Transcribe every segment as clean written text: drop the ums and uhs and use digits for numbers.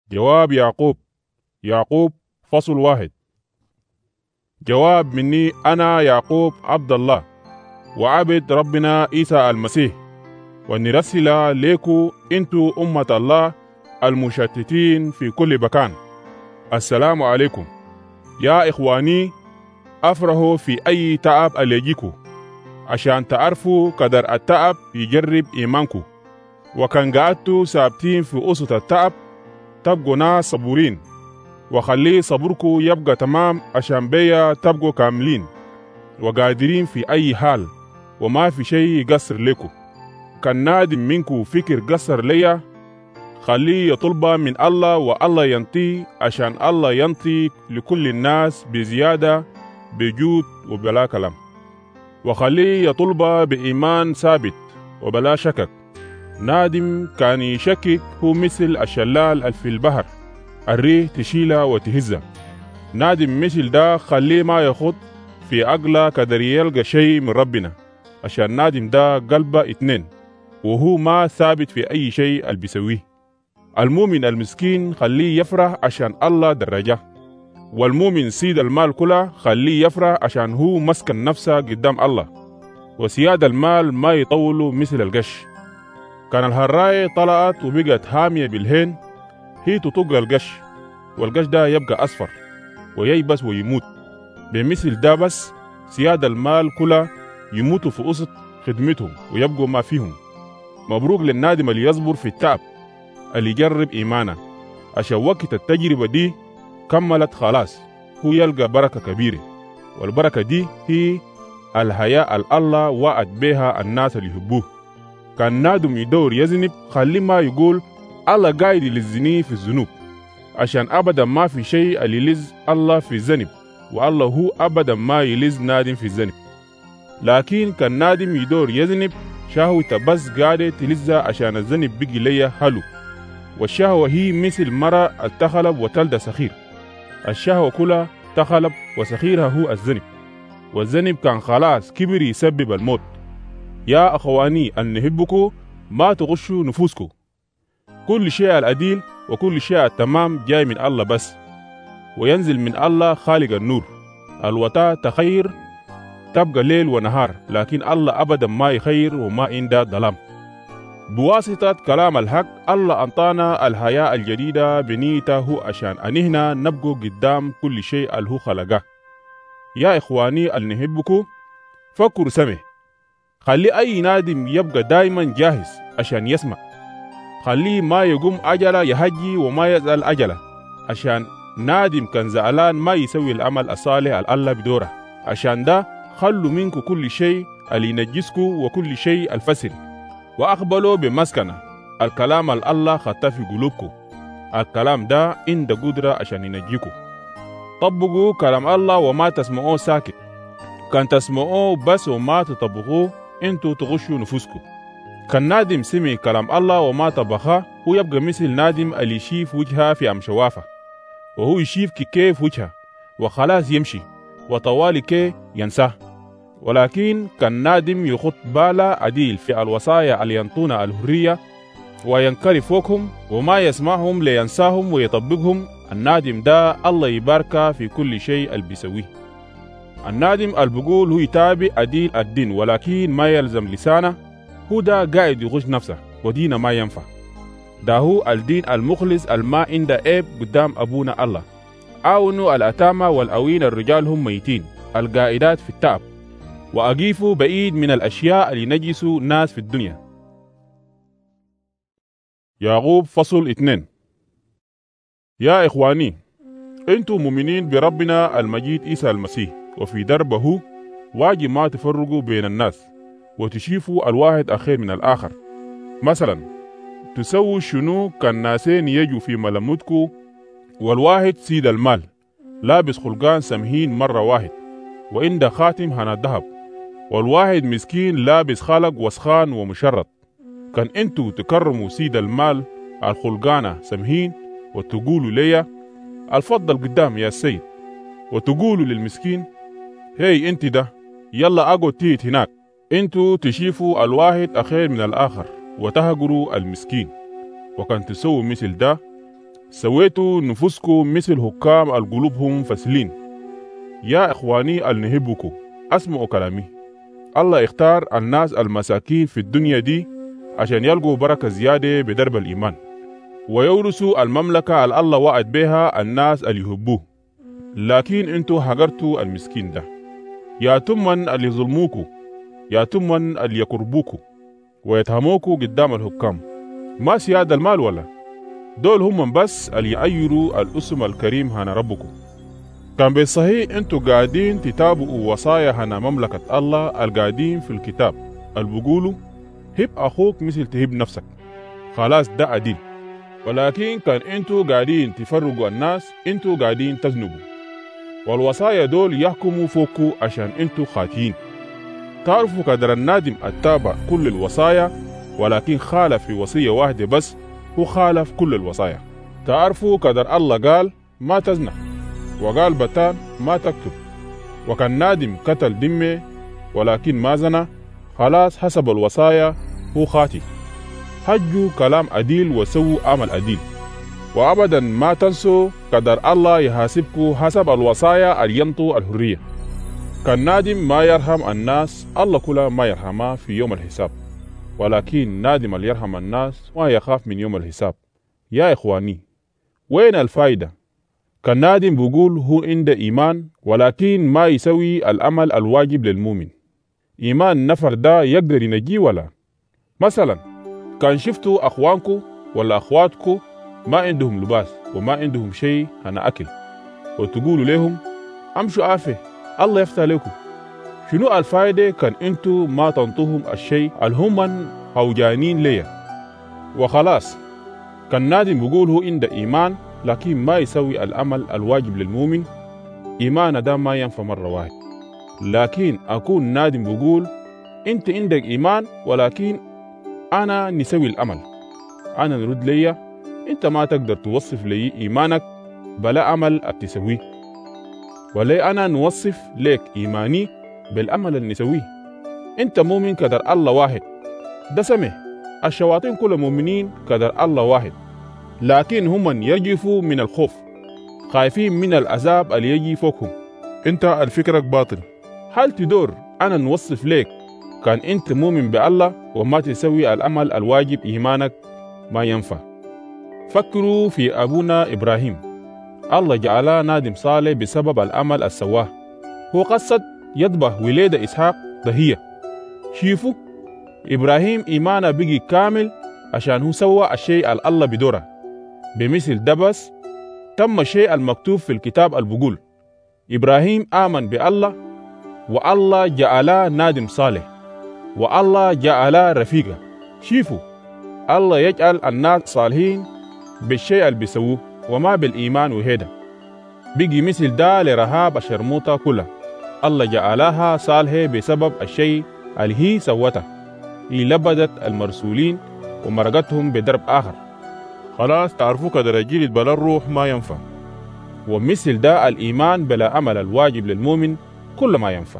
جواب يعقوب. يعقوب فصل 1. جواب مني أنا يعقوب عبد الله وعبد ربنا عيسى المسيح، ونرسل ليكو انتو أمة الله المشتتين في كل مكان. السلام عليكم يا إخواني. أفرحوا في أي تعب أليجيكو عشان تعرفوا قدر التعب يجرب إيمانكو، وكان قعدتوا ثابتين في أسط التعب تبقوا ناس صبورين، وخلي صبركو يبقى تمام عشان بيا تبقوا كاملين وقادرين في أي حال وما في شيء يقصر لكم. كان نادم منكو فكر قصر ليا، خليه يطلب من الله والله ينطي، عشان الله ينطي لكل الناس بزيادة بجود وبلا كلام. وخليه يطلب بإيمان ثابت وبلا شكك. نادم كان يشكك هو مثل الشلال في البحر، الريح تشيله وتهزه. نادم مثل ده خليه ما يخط في عقله قدر يلقى شيء من ربنا، عشان نادم ده قلبه 2 وهو ما ثابت في أي شيء اللي بيسويه. المؤمن المسكين خليه يفرح عشان الله درجه، والمؤمن سيد المال كله خليه يفرح عشان هو مسكن نفسه قدام الله. وسياد المال ما يطولوا مثل القش. كان الهراية طلعت وبقت هامية بالهين، هي تطق القش، والقش ده يبقى أصفر وييبس ويموت. بمثل ده بس سياد المال كله يموتوا في وسط خدمتهم ويبقوا ما فيهم. مبروك للنادم اللي يصبر في التعب، اللي يجرب إيمانه، عشان وقت التجربة دي كملت خلاص هو يلقى بركة كبيرة. والبركة دي هي الحياة الله وعد بها الناس اللي يحبوه. كان نادم يدور يذنب خليه ما يقول الله قايد يلزني في الذنوب، عشان أبدا ما في شيء اللي يلز الله في الذنب، والله هو أبدا ما يلز نادم في الذنب. لكن كان نادم يدور يذنب شهوة بس قاعدة تلزها عشان الذنب بقي ليا حلو. والشهوة هي مثل مرة التخلب وتلد سخير، الشهوة كلها تخلب وسخيرها هو الذنب، والذنب كان خلاص كبر يسبب الموت. يا أخواني أن نحبكم ما تغشوا نفوسكم. كل شيء العديل وكل شيء التمام جاي من الله بس، وينزل من الله خالق النور. الوطا تخير تبقى ليل ونهار، لكن الله أبدا ما يخير وما عنده ظلام. بواسطة كلام الحق الله أنطانا الحياة الجديدة بنيته عشان أنهنا نبقوا قدام كل شيء اللي هو خلقه. يا إخواني اللي نحبكم فكروا سمع. خلي أي نادم يبقى دايما جاهز عشان يسمع. خليه ما يقوم أجله يهجي وما يزعل أجله، عشان نادم كان زعلان ما يسوي العمل الصالح الله بدوره. عشان ده خلوا منكم كل شيء اللي ينجسكم وكل شيء الفسد، وأقبلوا بمسكنة الكلام الله خطأ في قلوبكم. الكلام ده عند قدرة عشان ينجيكم. طبقوا كلام الله وما تسمعوه ساكت. كان تسمعوه بس وما تطبقوه انتوا تغشوا نفوسكم. كان نادم سمع كلام الله وما طبخه هو يبقى مثل نادم اللي يشيف وجهه في أمشوافه، وهو يشيف كيف وجهه وخلاص يمشي وطوالي كي ينساه. ولكن كان نادم يخط باله عديل في الوصايا اللي ينطون الحرية وينكر فوقهم وما يسمعهم لينساهم ويطبقهم. النادم ده الله يبارك في كل شيء اللي بيسويه. النادم البقول هو يتابع عديل الدين ولكن ما يلزم لسانه، هو ده قاعد يغش نفسه ودينه ما ينفع. ده هو الدين المخلص الما عنده عيب قدام أبونا الله. عاونوا الأتامى والأوين الرجال هم ميتين القائدات في التعب، وأقيفوا بعيد من الأشياء اللي نجسوا ناس في الدنيا. يعقوب فصل 2. يا إخواني أنتم مؤمنين بربنا المجيد عيسى المسيح، وفي دربه واجب ما تفرقوا بين الناس وتشوفوا الواحد أخير من الآخر. مثلا تسووا شنو؟ كان ناسين يجوا في ملمتكم، والواحد سيد المال لابس خلقان سمهين مرة واحد وعنده خاتم هنا الذهب، والواحد مسكين لابس خلق وسخان ومشرط. كان انتوا تكرموا سيد المال الخلقانة سمهين وتقولوا ليا الفضل قدام يا السيد، وتقولوا للمسكين هي انت ده يلا اقعد تيت هناك. انتوا تشيفوا الواحد أخير من الآخر وتهجروا المسكين. وكان تسووا مثل ده سويتوا نفوسكم مثل حكام القلوبهم فسلين. يا إخواني النهبكم اسمعوا كلامي. الله اختار الناس المساكين في الدنيا دي عشان يلقوا بركة زيادة بدرب الإيمان ويورثوا المملكة اللي الله وعد بها الناس اللي يحبوه. لكن انتوا هجرتوا المسكين ده. يا تمن اللي يظلموكوا، يا تمن اللي يقربوكوا ويتهموكوا قدام الحكام، ما سيادة المال ولا دول هم بس اللي يأيروا الاسم الكريم هنا ربكم. كان بالصحيح انتوا قاعدين تتابعوا وصايا هنا مملكة الله القاعدين في الكتاب البقولوا هب أخوك مثل تهب نفسك. خلاص ده عديل. ولكن كان انتوا قاعدين تفرقوا الناس، انتوا قاعدين تذنبوا، والوصايا دول يحكموا فوقوا عشان انتوا خاطئين. تعرفوا قدر النادم اتبع كل الوصايا ولكن خالف في وصية واحدة بس، هو خالف كل الوصايا. تعرفوا قدر الله قال ما تزنى، وقال بتان ما تكتب، وكان نادم قتل دمه ولكن ما زنى، خلاص حسب الوصايا هو خاطئ. حجوا كلام عديل وسووا عمل عديل، وأبدا ما تنسوا قدر الله يحاسبكم حسب الوصايا الينطوا الحرية. كان نادم ما يرحم الناس، الله كله ما يرحمه في يوم الحساب، ولكن نادم اللي يرحم الناس ما يخاف من يوم الحساب. يا إخواني وين الفايدة؟ كان نادم بيقول هو عنده إيمان ولكن ما يسوي الأمل الواجب للمؤمن. إيمان نفر ده يقدر ينجيه ولا؟ مثلا كان شفتوا أخوانكم ولا أخواتكم ما عندهم لباس وما عندهم شيء أنا أكل، وتقولوا لهم أمشوا عافية الله يفتح لكم، شنو الفائدة كان انتوا ما تنطوهم الشيء الهم هوجانين ليا؟ وخلاص كان نادم بيقول هو عنده إيمان لكن ما يسوي الأمل الواجب للمؤمن. إيمان ده ما ينفع مرة واحد. لكن أكون نادم بيقول انت عندك إيمان ولكن أنا نسوي الأمل، أنا نرد ليا انت ما تقدر توصف لي إيمانك بلا أمل أبتسويه، ولا أنا نوصف لك إيماني بالأمل اللي نسويه. انت مؤمن قدر الله واحد ده سمح، الشياطين كل مؤمنين قدر الله واحد، لكن هم يجفوا من الخوف، خايفين من العذاب اللي يجي فوقهم. انت الفكرك باطل. هل تدور أنا نوصف لك كان انت مؤمن بالله وما تسوي الأمل الواجب إيمانك؟ ما ينفع. فكروا في أبونا إبراهيم، الله جعله نادم صالح بسبب الأمل السواه. هو قصد يذبح ولاد إسحاق ضحية. شوفوا إبراهيم إيمانه بقي كامل عشان هو سوى الشيء الله بدوره. بمثل ده بس تم الشيء المكتوب في الكتاب البقول إبراهيم آمن بالله والله جعله نادم صالح والله جعله رفيقه. شوفوا الله يجعل الناس صالحين بالشيء اللي بيسووه وما بالإيمان وهيدا. بيجي مثل ده لرهاب الشرموطة كلها، الله جعلها صالحة بسبب الشيء اللي هي سوته، هي لبدت المرسولين ومرقتهم بدرب آخر. خلاص تعرفوا قدر الجيل بلا الروح ما ينفع، ومثل ده الإيمان بلا أمل الواجب للمؤمن كل ما ينفع.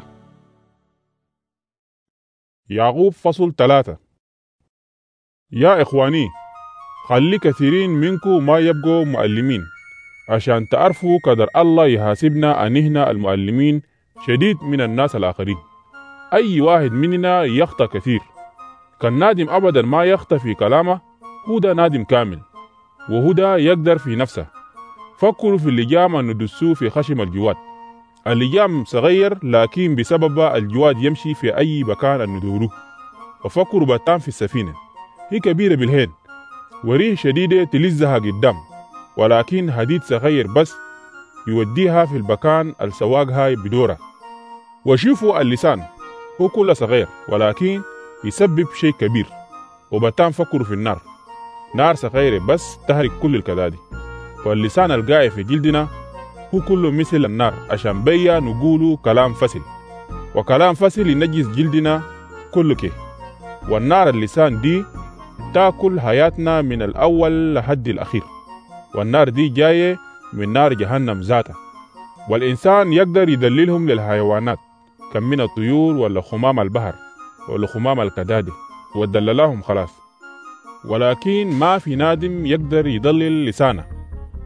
يعقوب فصل 3. يا إخواني خلي كثيرين منكم ما يبقوا معلمين عشان تعرفوا قدر الله يحاسبنا أنهنا المعلمين شديد من الناس الآخرين. أي واحد مننا يخطأ كثير، كان نادم أبدا ما يخطأ في كلامه، هو ده نادم كامل وهو ده يقدر في نفسه. فكروا في اللجام أن ندسوه في خشم الجواد. اللجام صغير لكن بسبب الجواد يمشي في أي مكان أن ندوره. وفكروا باتان في السفينة، هي كبيرة بالهين وريه شديدة تلزها قدام، ولكن حديد صغير بس يوديها في المكان السواقها بدورة. وشوفوا اللسان هو كله صغير ولكن يسبب شيء كبير. وباتان فكروا في النار، نار صغيرة بس تحرق كل الكدادي. واللسان القاعد في جلدنا هو كله مثل النار عشان بيا نقولوا كلام فسل، وكلام فسل ينجس جلدنا كله كيه. والنار اللسان دي تاكل حياتنا من الأول لحد الأخير، والنار دي جاية من نار جهنم ذاتها. والإنسان يقدر يدللهم للحيوانات كم من الطيور ولا خمام البحر ولا خمام الكدادي ودللهم خلاص، ولكن ما في نادم يقدر يضلل لسانه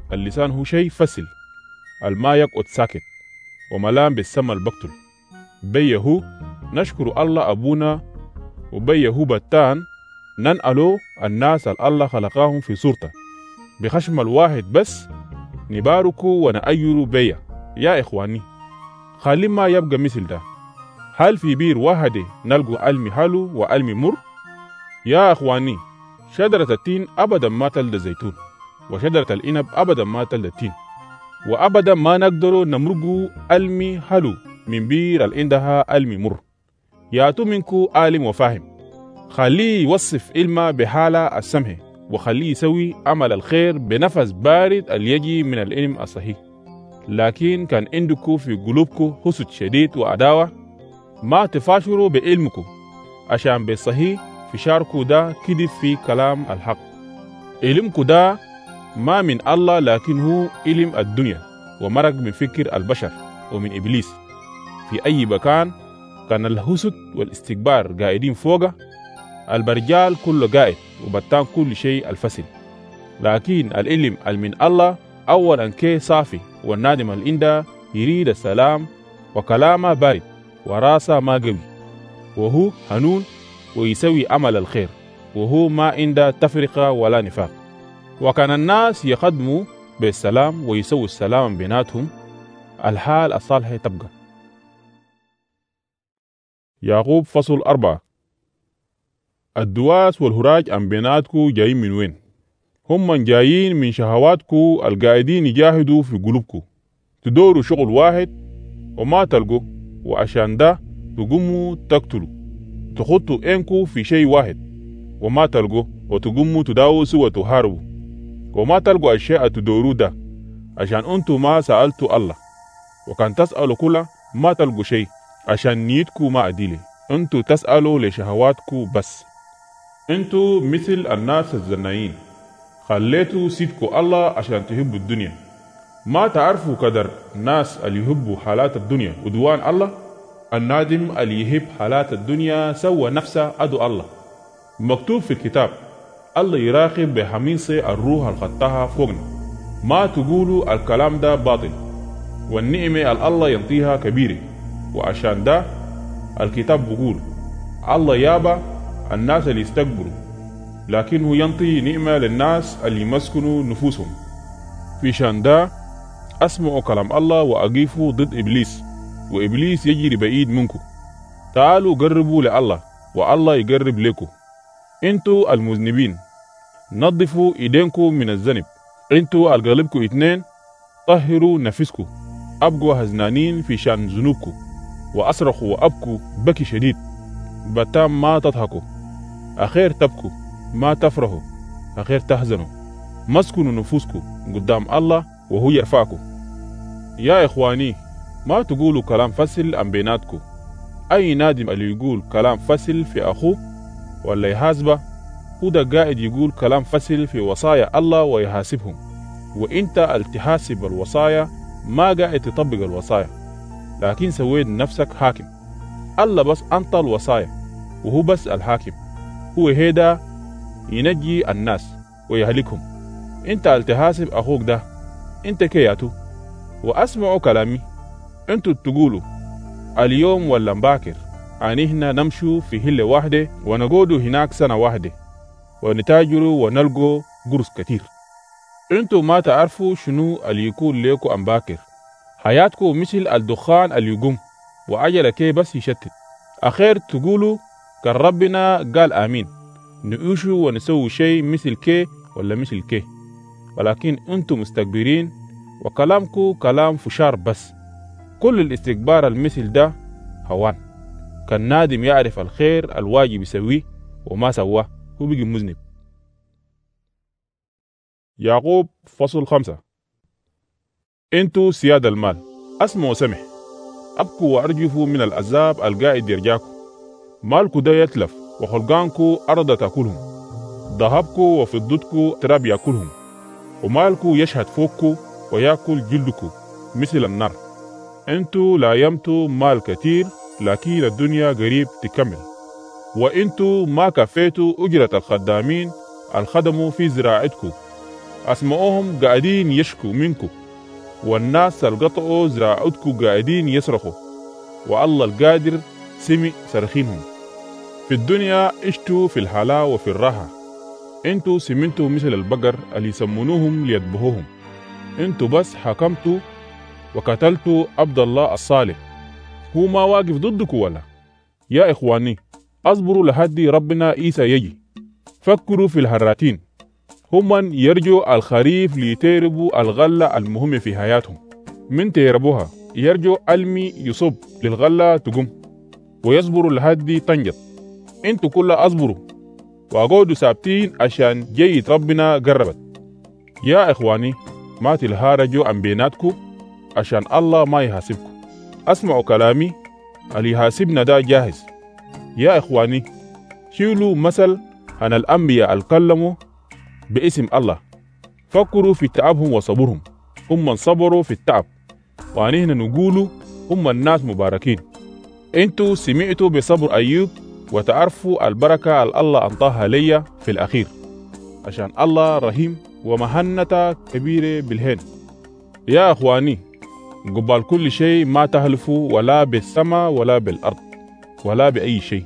اللسان هو شيء فسل الما يقعد ساكت وملام بالسما البقتل. بيه نشكر الله أبونا وبيه بتان ننقلوا الناس الله خلقاهم في صورته بخشم الواحد بس نباركوا ونأيروا بيه. يا إخواني خلي ما يبقى مثل ده. هل في بير واحدة نلقوا علم حلو وعلم مر؟ يا إخواني شجرة التين أبدا ما تلد الزيتون وشجرة العنب أبدا ما تلد التين وأبدا ما نقدروا نمرقوا علم حلو من بير اللي عندها علم مر. ياتوا منكو عالم وفاهم خليه يوصف علمه بحالة السمح وخليه يسوي عمل الخير بنفس بارد اللي يجي من العلم الصحيح. لكن كان عندكم في قلوبكم حسد شديد وعداوة ما تفاشروا بعلمكم عشان بالصحيح في شاركوا ده كذب في كلام الحق. علمكم ده ما من الله لكن هو علم الدنيا ومرق من فكر البشر ومن إبليس. في أي مكان كان الحسد والاستكبار قاعدين فوقه البرجال كله قاعد وبتان كل شيء الفسد. لكن العلم من الله أولا كي صافي والنادم الإندا يريد السلام وكلامه بارد وراسه ما قوي وهو هنون ويسوي عمل الخير وهو ما عنده تفرقة ولا نفاق. وكان الناس يخدموا بالسلام ويسوي السلام بيناتهم الحال الصالحة تبقى. يعقوب فصل 4. الدواس والهراج عن بيناتكو جايين من وين؟ هم من جايين من شهواتكو القاعدين يجاهدوا في قلوبكو تدوروا شغل واحد وما تلقوا وعشان ده تقوموا تقتلوا تخطوا انكو في شيء واحد وما تلقوا وتقوموا تداوسوا وتهاربوا وما تلقوا الشيء تدوروا ده عشان انتو ما سألتوا الله وكان تسألوا كله ما تلقوا شيء عشان نيتكو ما عديلة انتو تسألوا لشهواتكو بس. انتو مثل الناس الزنايين خليتوا سيدكو الله عشان تحبوا الدنيا. ما تعرفوا قدر الناس اللي يحبوا حالات الدنيا ودوان الله. النادم اللي يحب حالات الدنيا سوى نفسه أدو الله. مكتوب في الكتاب الله يراقب بحميصة الروح الخطاها فوقنا. ما تقولوا الكلام ده باطل والنعمة الله ينطيها كبيرة وعشان ده الكتاب بيقول الله يابا الناس اللي يستكبروا لكنه ينطي نعمة للناس اللي يمسكنوا نفوسهم. في شان ده اسمعوا كلام الله وأقيفوا ضد إبليس وإبليس يجري بعيد منكم. تعالوا قربوا لله والله يقرب لكم. انتوا المذنبين نظفوا ايدينكم من الذنب. انتوا القلبكم 2 طهروا نفسكم. ابقوا هزنانين في شان ذنوبكم واصرخوا وابكوا بكي شديد. بتام ما تضحكوا اخير تبكوا ما تفرحوا اخير تحزنوا. مسكنوا نفوسكم قدام الله وهو يرفعكم. يا اخواني ما تقولوا كلام فصل عن بيناتكم. اي نادم اللي يقول كلام فصل في اخوه ولا يحاسبه هو ده قاعد يقول كلام فصل في وصايا الله ويحاسبهم. وانت التحاسب الوصايا ما قاعد تطبق الوصايا لكن سويت نفسك حاكم. الله بس انت الوصايا وهو بس الحاكم. هو هيدا ينجي الناس ويهلكهم. انت التحاسب اخوك ده انت كياتو واسمعوا كلامي. انتوا تقولوا اليوم ولا مباكر هنا نمشوا في هلة واحدة ونقودوا هناك سنة واحدة ونتاجروا ونلقوا قرص كتير. انتوا ما تعرفوا شنو اللي يكون ليكوا أمباكر. حياتكم مثل الدخان اللي يقوم وعجلة كي بس يشتت. أخير تقولوا كان ربنا قال آمين نعيشوا ونسوي شيء مثل كي ولا مثل كي. ولكن انتوا مستكبرين وكلامكم كلام فشار بس. كل الاستكبار المثل ده هوان. كان نادم يعرف الخير الواجب يسويه وما سواه هو بيجي مذنب. يعقوب فصل 5. انتوا سياد المال اسمعوا سمح ابكوا وارجفوا من العذاب القاعد يرجاكم. مالكوا ده يتلف وخلقانكوا أرض تأكلهم. ذهبكوا وفضتكوا تراب يأكلهم. ومالكوا يشهد فوقكوا ويأكل جلدكوا مثل النار. انتوا لا يمتوا مال كتير لكن الدنيا قريب تكمل. وانتوا ما كفيتوا أجرة الخدامين الخدموا في زراعتكم أسمعوهم قاعدين يشكوا منكم، والناس القطعوا زراعتكم قاعدين يصرخوا، والله القادر سمع صرخينهم. في الدنيا عشتوا في الحلاوة وفي الراحة، انتوا سمنتوا مثل البقر اللي يسمونوهم ليذبحوهم. انتوا بس حكمتوا وقتلتوا عبد الله الصالح، هو ما واقف ضدكم ولا؟ يا إخواني، اصبروا لحد ربنا عيسى يجي. فكروا في الهراتين، هم يرجوا الخريف ليتربوا الغلة المهمة في حياتهم. من تيربوها يرجوا المي يصب للغلة تقوم، ويصبروا لحد تنجط. انتوا كلها اصبروا وقعدوا ثابتين عشان جاية ربنا قربت. يا إخواني، ما تلهارجوا عن بيناتكم عشان الله ما يحاسبكم. اسمعوا كلامي، اللي يحاسبنا ده جاهز. يا إخواني، شيلوا مثل عن الأنبياء الكلموا باسم الله. فكروا في تعبهم وصبرهم، هم صبروا في التعب، ونحن نقولوا هم الناس مباركين. انتوا سمعتوا بصبر أيوب وتعرفوا البركة الله أنطاها ليا في الأخير، عشان الله رحيم ومهنة كبيرة بالهين. يا أخواني، قبال كل شيء ما تهلفوا ولا بالسماء ولا بالأرض ولا بأي شيء،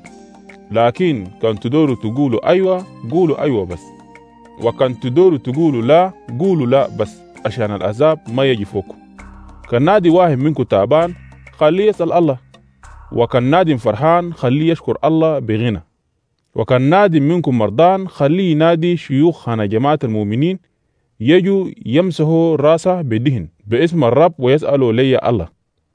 لكن كان تدوروا تقولوا أيوة قولوا أيوة بس، وكان تدوروا تقولوا لا قولوا لا بس، عشان العذاب ما يجي فوقكم. كان نادي واحد منكم تعبان خليه يسأل الله، وكان نادم فرحان خليه يشكر الله بغنى، وكان نادم منكم مرضان خليه ينادي شيوخنا جماعة المؤمنين يجوا يمسحوا راسه بدهن باسم الرب ويسألوا لي الله.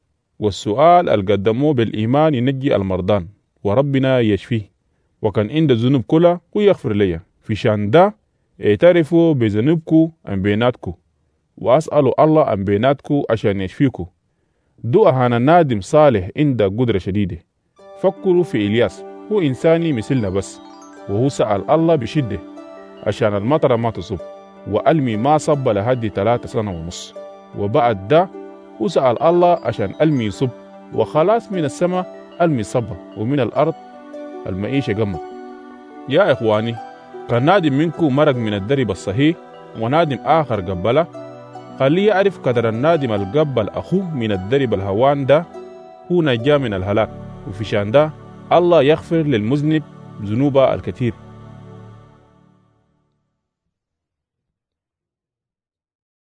والسؤال القدموه بالإيمان ينجي المرضان وربنا يشفيه، وكان عند الذنوب كلها ويغفر لي. في شان ده اعترفوا بذنوبكم عن بيناتكم، وأسألوا الله عن بيناتكم عشان يشفيكم. دعاء عن النادم صالح عند قدرة شديدة. فكروا في إلياس، هو إنساني مثلنا بس، وهو سأل الله بشدة عشان المطر ما تصب، وألمي ما صب لحد 3 سنة ونص. وبعد ده هو سأل الله عشان ألمي يصب، وخلاص من السماء ألمي صب، ومن الأرض المعيشة قمت. يا إخواني، كان نادم منكم مرق من الدرب الصحيح ونادم آخر قبله، خليه يعرف قدر النادم القبل أخوه من الدرب الهوان ده هو نجا من الهلاك. وفي شان ده الله يغفر للمذنب ذنوبه الكثير.